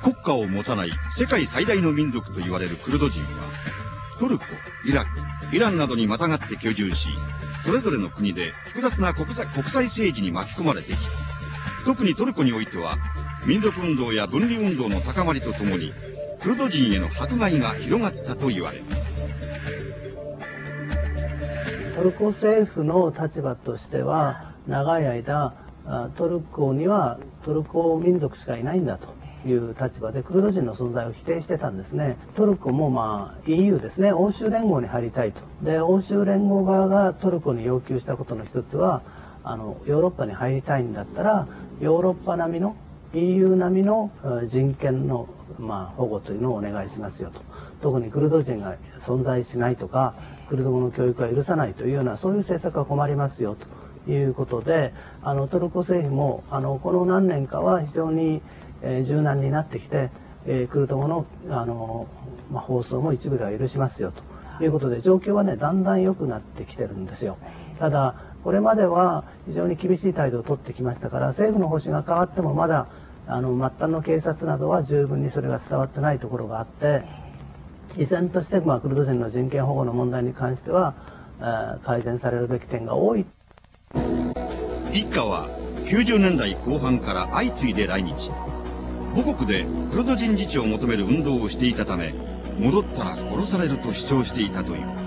国家を持たない世界最大の民族と言われるクルド人は、トルコ、イラク、イランなどにまたがって居住し、それぞれの国で複雑な国際政治に巻き込まれてきた。特にトルコにおいては、民族運動や分離運動の高まりとともに、クルド人への迫害が広がったと言われる。 トルコ政府の立場としては、長い間トルコにはトルコ民族しかいないんだという立場でクルド人の存在を否定してたんですね。トルコもEU ですね、欧州連合に入りたいと。で、欧州連合側がトルコに要求したことの一つは、ヨーロッパに入りたいんだったらヨーロッパ並みの EU 並みの人権の保護というのをお願いしますよと。特にクルド人が存在しないとか、クルド語の教育は許さないというような、そういう政策は困りますよということで、トルコ政府もこの何年かは非常に柔軟になってきて、クルド語の放送も一部では許しますよということで、状況はねだんだん良くなってきてるんですよ。ただこれまでは非常に厳しい態度を取ってきましたから、政府の方針が変わってもまだ末端の警察などは十分にそれが伝わってないところがあって、依然としてクルド人の人権保護の問題に関しては改善されるべき点が多い。 一家は90年代後半から相次いで来日。母国でクルド人自治を求める運動をしていたため、戻ったら殺されると主張していたという。